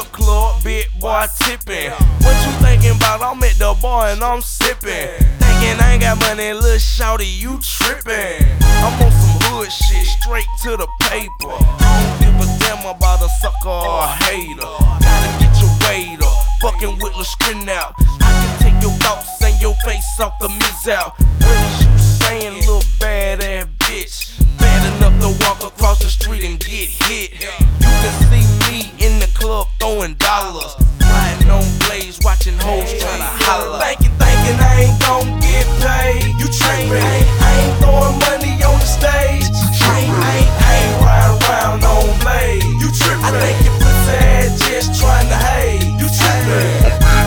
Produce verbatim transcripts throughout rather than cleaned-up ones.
strip club, big boy tipping. What you thinking about? I'm at the bar and I'm sipping. Thinking I ain't got money, little shawty, you tripping. I'm on some hood shit, straight to the paper. I don't give a damn about a sucker or a hater. Gotta get your weight up, fucking with Lil Screen out. I can take your thoughts and your face off the miss out. What is you saying, little bad ass bitch? Bad enough to walk across the street and get hit. You can see me in the club throwing dollars, riding on blades, watching hoes tryna holler. Thinking, thinking I ain't gon' get paid. You trippin', I ain't, I ain't throwing money on the stage. I ain't, I ain't, I ain't riding around on blade. You trippin', I think your pussy ass just tryna hate. You trippin'.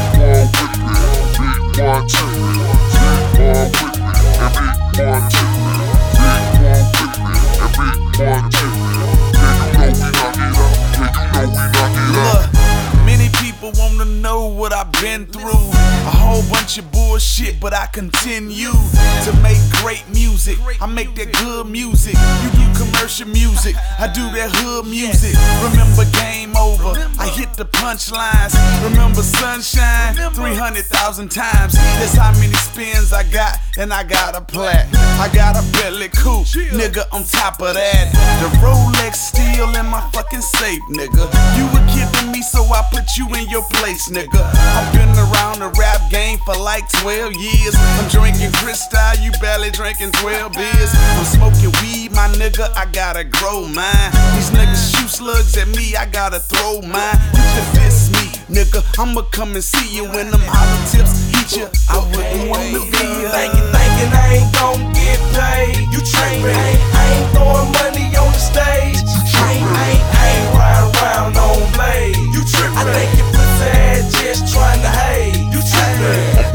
Big boy trippin', big boy with me, and big boy trippin', big boy with me, and big boy trippin'. Yeah, you know we knock it out, yeah, you know we knock it out. Look, many people wanna know what I've been through. A whole bunch of bullshit, but I continue to make great music. I make that good music. You do commercial music, I do that hood music. Remember Game Over, I hit the punchlines. Remember Sunshine, three hundred thousand times. That's how many spins I got, and I got a plat. I got a Bentley coupe, nigga, on top of that. The Rolex still in my fucking safe, nigga. You were kidding me, so I put you in your place, nigga. I've been around the rap game for like twelve years. I'm drinking Cristal, you barely drinking twelve beers. I'm smoking weed, my nigga, I gotta grow mine. These niggas shoot slugs at me, I gotta throw mine. You can diss me, nigga, I'ma come and see you when them hollow tips eat you. I wouldn't wanna be you. Thinking, thinking I ain't gon' get paid. You trippin', I ain't, I ain't throwing money on the stage. I ain't, I ain't, I ain't riding around on blade. You trippin', I think your pussy ass just tryna hate. You trippin'.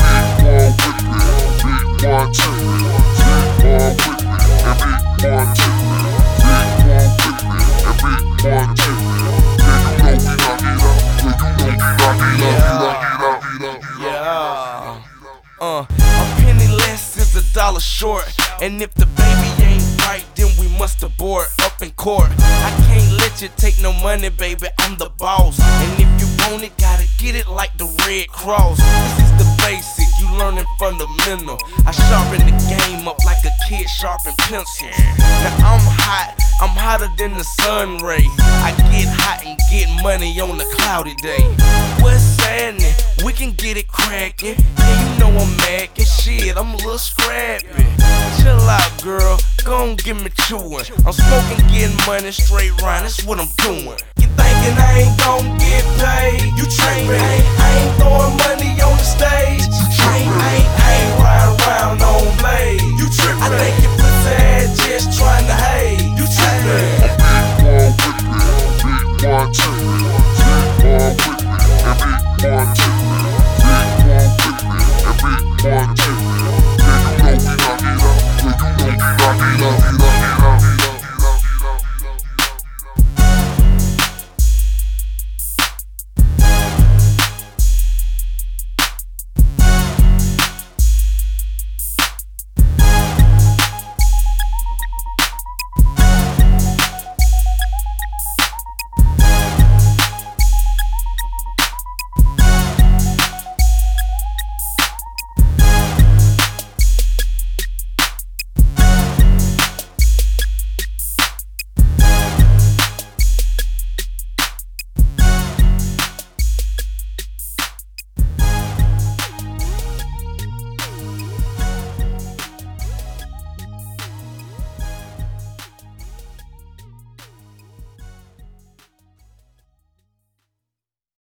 Big boy trippin', big boy with me, and big boy trippin', big boy with me, and big boy trippin'. Yeah, you know we knock it out, yeah, you know we knock it out, knock it out, Yeah. Uh, a penny less is a dollar short. And if the baby ain't right, then we must abort up in court. I can't let you take no money, baby, I'm the boss. And if you want it, gotta get it like the Red Cross. This is the basic, you learning fundamental. I sharpen the game up like a kid sharpen pencils. Now I'm hot, I'm hotter than the sun ray. I get hot and get money on a cloudy day. What's happening? We can get it crackin'. Yeah, you know I'm mad, and shit, I'm a little scrappy. Chill out, girl, gon' give me chewin'. I'm smoking, getting money straight round, that's what I'm doing. You thinking I ain't gon' get